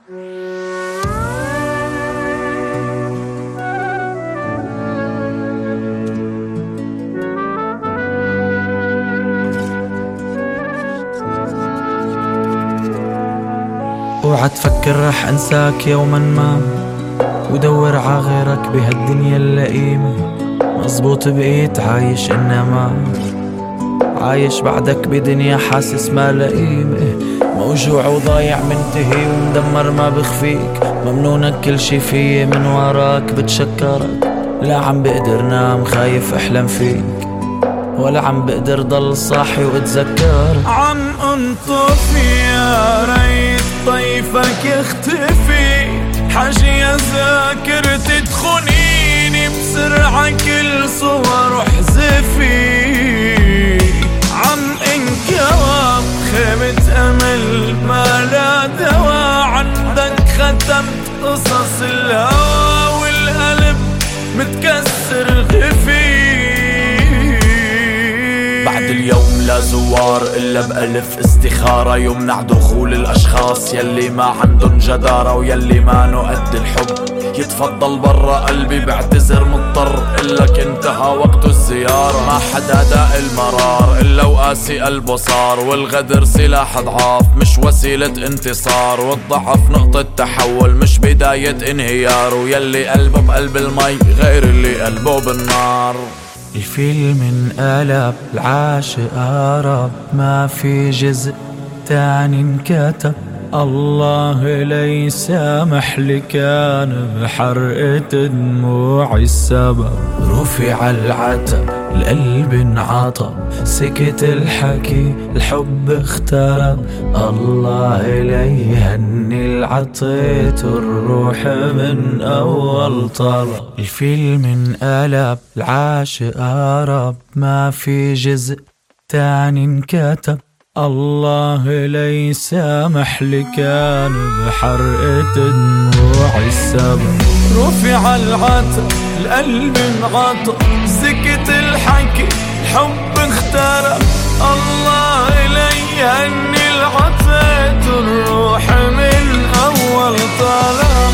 اوعى تفكر رح انساك يوما ما، ودور ع غيرك بهالدنيا اللئيمة. مزبوط بقيت عايش انما عايش بعدك بدنيا حاسس ما لئيمة. موجوع وضايع منتهي ومدمر ما بخفيك، ممنونك كل شي فيي من وراك بتشكرك. لا عم بقدر نام خايف احلم فيك، ولا عم بقدر ضل صاحي واتذكر. عم انطف يا ريت طيفك يختفي، حاجة يا ذاكرتي تخونيني بسرعة كل صور وحذفي. عم انكوى خيمة امل ما لا دوا، عندك ختمت قصص الهوى والقلب متكسر غفي. بعد اليوم لا زوار إلا بألف استخارة، يمنع دخول الأشخاص يلي ما عندن جدارة ويلي ما قد الحب. يتفضل برا قلبي بعتذر مضطر، إلك انتهى وقت الزيارة. ما حدا داق المرار إلا وقاسي قلبه صار، والغدر سلاح ضعاف مش وسيلة انتصار، والضعف نقطة تحول مش بداية انهيار. ويلي قلبه بقلب المي غير اللي قلبه بالنار. الفيلم انقلب العاشق هرب، ما في جزء تاني انكتب. الله لا يسامح لي كان بحرقة دموعي السبب. رفع العتب القلب انعطب، سكت الحكي الحب اخترب. الله لا يهني العطيت الروح من اول طلب. الفيلم انقلب العاشق هرب، ما في جزء تاني انكتب. الله لا يسامح لي كان بحرقة دموعي السبب. رفع العتب القلب انعطب، سكت الحكي الحب اخترب. الله لا يهني العطيت الروح من اول طلب.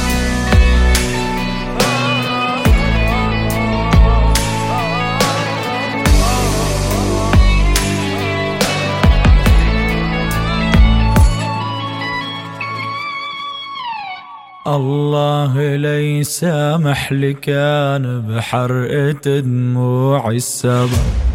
الله لا يسامح لي كان بحرقة دموعي السبب.